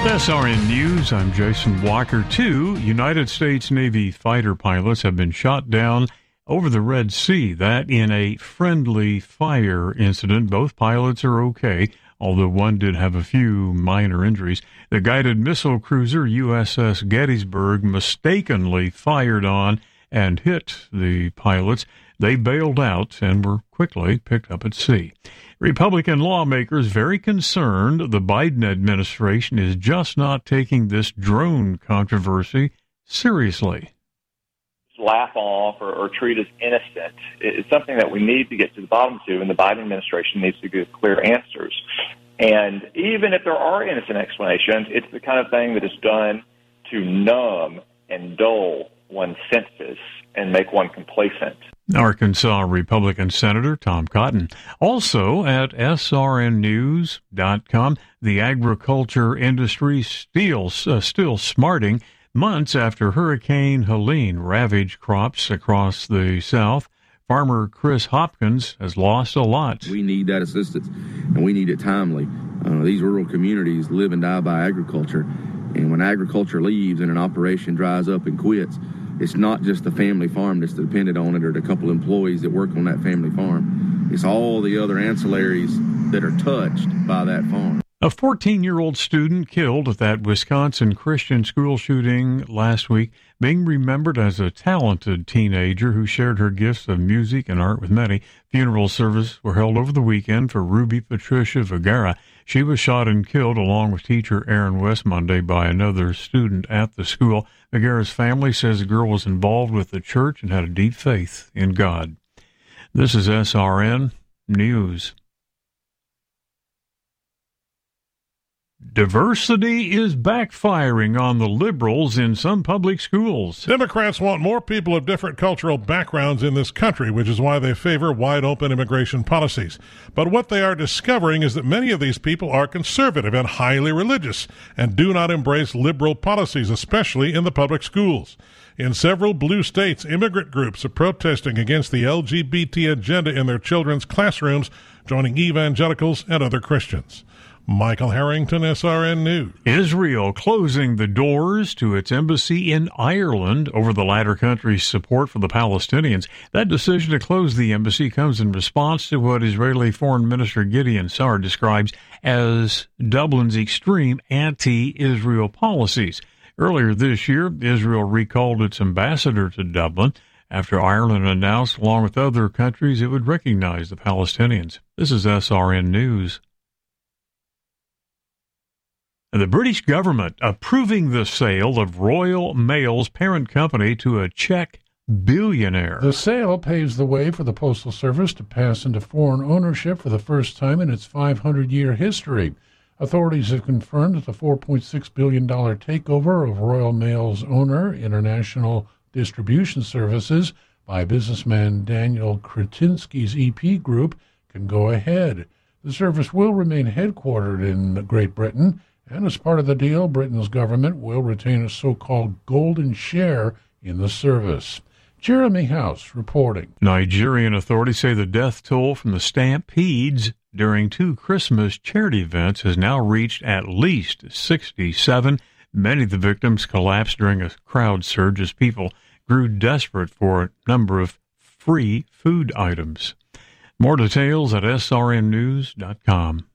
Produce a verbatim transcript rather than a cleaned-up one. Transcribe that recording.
With S R N News, I'm Jason Walker. Two United States Navy fighter pilots have been shot down over the Red Sea, that in a friendly fire incident. Both pilots are okay, although one did have a few minor injuries. The guided missile cruiser U S S Gettysburg mistakenly fired on and hit the pilots. They bailed out and were quickly picked up at sea. Republican lawmakers very concerned the Biden administration is just not taking this drone controversy seriously. Laugh off or, or treat as innocent. It's something that we need to get to the bottom to, and the Biden administration needs to give clear answers. And even if there are innocent explanations, it's the kind of thing that is done to numb and dull one's senses and make one complacent. Arkansas Republican Senator Tom Cotton. Also at S R N news dot com, the agriculture industry still, uh, still smarting months after Hurricane Helene ravaged crops across the South. Farmer Chris Hopkins has lost a lot. We need that assistance, and we need it timely. Uh, these rural communities live and die by agriculture, and when agriculture leaves and an operation dries up and quits, it's not just the family farm that's dependent on it or the couple employees that work on that family farm. It's all the other ancillaries that are touched by that farm. A fourteen-year-old student killed at that Wisconsin Christian school shooting last week, being remembered as a talented teenager who shared her gifts of music and art with many. Funeral services were held over the weekend for Ruby Patricia Vergara. She was shot and killed along with teacher Aaron West Monday by another student at the school. Vergara's family says the girl was involved with the church and had a deep faith in God. This is S R N News. Diversity is backfiring on the liberals in some public schools. Democrats want more people of different cultural backgrounds in this country, which is why they favor wide-open immigration policies. But what they are discovering is that many of these people are conservative and highly religious and do not embrace liberal policies, especially in the public schools. In several blue states, immigrant groups are protesting against the L G B T agenda in their children's classrooms, joining evangelicals and other Christians. Michael Harrington, S R N News. Israel closing the doors to its embassy in Ireland over the latter country's support for the Palestinians. That decision to close the embassy comes in response to what Israeli Foreign Minister Gideon Sa'ar describes as Dublin's extreme anti-Israel policies. Earlier this year, Israel recalled its ambassador to Dublin after Ireland announced, along with other countries, it would recognize the Palestinians. This is S R N News. The British government approving the sale of Royal Mail's parent company to a Czech billionaire. The sale paves the way for the Postal Service to pass into foreign ownership for the first time in its five hundred year history. Authorities have confirmed that the four point six billion dollars takeover of Royal Mail's owner, International Distribution Services, by businessman Daniel Kretinsky's E P Group, can go ahead. The service will remain headquartered in Great Britain, and as part of the deal, Britain's government will retain a so-called golden share in the service. Jeremy House reporting. Nigerian authorities say the death toll from the stampedes during two Christmas charity events has now reached at least sixty-seven. Many of the victims collapsed during a crowd surge as people grew desperate for a number of free food items. More details at S R N news dot com.